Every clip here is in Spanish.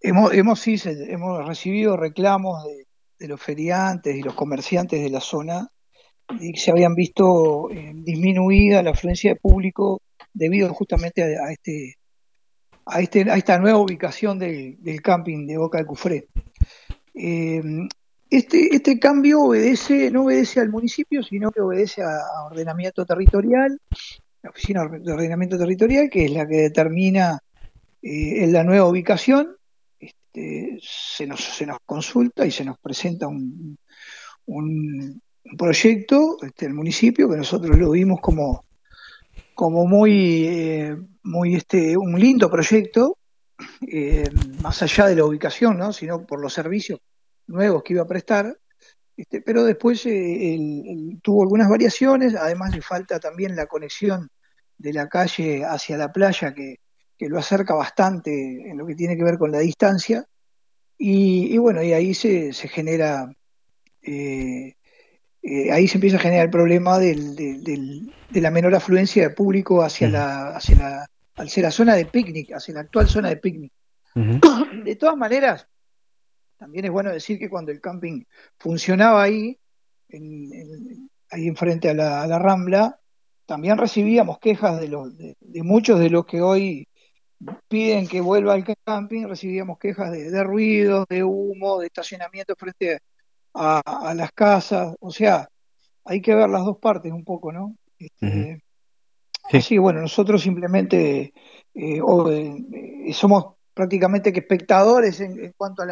Hemos recibido reclamos de los feriantes y los comerciantes de la zona y se habían visto disminuida la afluencia de público debido justamente a esta nueva ubicación del camping de Boca del Cufré. Eh, este cambio no obedece al municipio, sino que obedece a ordenamiento territorial, la Oficina de Ordenamiento Territorial, que es la que determina en la nueva ubicación. Se nos consulta y se nos presenta un proyecto, el municipio, que nosotros lo vimos como un lindo proyecto, más allá de la ubicación, ¿no? Sino por los servicios nuevos que iba a prestar. Pero después tuvo algunas variaciones, además le falta también la conexión de la calle hacia la playa, que lo acerca bastante en lo que tiene que ver con la distancia, y bueno, y ahí se genera, eh, ahí se empieza a generar el problema de la menor afluencia de público Ujú, hacia la zona de picnic, hacia la actual zona de picnic. ujú, De todas maneras, también es bueno decir que cuando el camping funcionaba ahí, ahí enfrente a la Rambla, también recibíamos quejas de muchos de los que hoy piden que vuelva al camping, recibíamos quejas de ruidos, de humo, de estacionamiento frente a las casas. O sea, hay que ver las dos partes un poco, ¿no? ujú. Sí. Así que bueno, nosotros simplemente somos prácticamente que espectadores en cuanto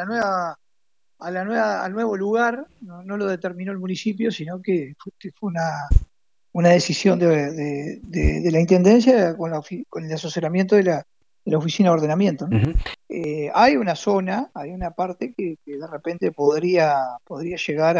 al nuevo lugar. No lo determinó el municipio, sino que fue una decisión de la Intendencia con el asesoramiento de la Oficina de Ordenamiento, ¿no? Ujú. Hay una parte que de repente podría llegar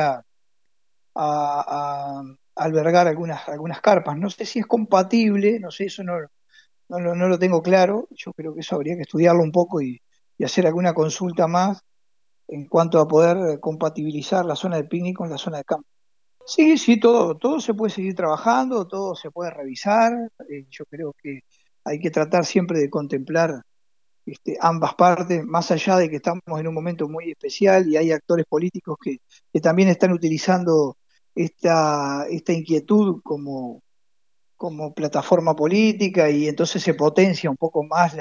a albergar algunas carpas. No sé si es compatible, no sé, eso no lo tengo claro. Yo creo que eso habría que estudiarlo un poco y hacer alguna consulta más en cuanto a poder compatibilizar la zona de picnic con la zona de campo. Sí, sí, todo se puede seguir trabajando, todo se puede revisar. Yo creo que hay que tratar siempre de contemplar ambas partes, más allá de que estamos en un momento muy especial y hay actores políticos que también están utilizando esta inquietud como plataforma política, y entonces se potencia un poco más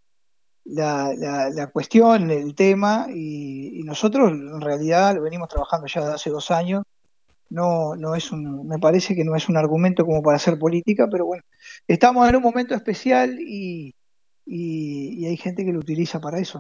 la cuestión, el tema, y nosotros en realidad lo venimos trabajando ya desde hace 2 años. No es me parece que no es un argumento como para hacer política, pero bueno, estamos en un momento especial y hay gente que lo utiliza para eso.